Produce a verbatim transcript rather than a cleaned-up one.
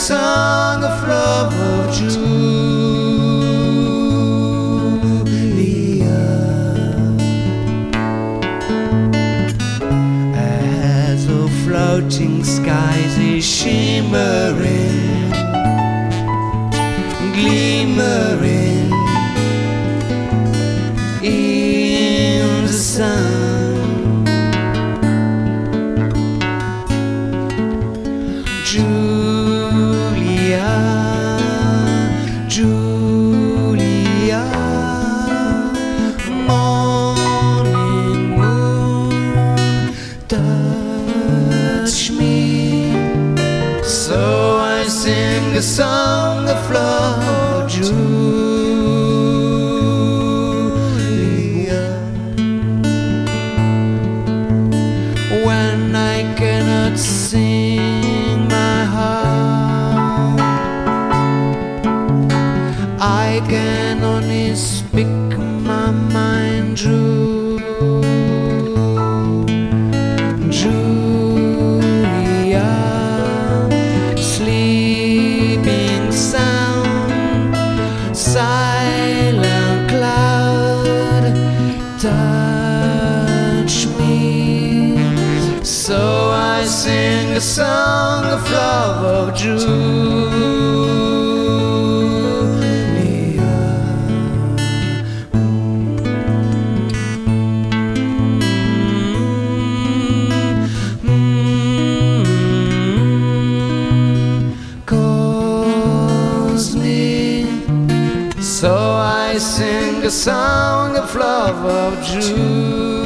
song of love of Julia. As the floating skies is shimmering, glimmering in the sun, Julia, Julia, morning moon, touch me, so I sing a song of love, Julia. When I cannot sing my heart, I can only speak my mind true. Julia, sleeping sound, silent cloud, touch me, so I sing a song of love of Julia. Calls me, so I sing a song of love of Julia.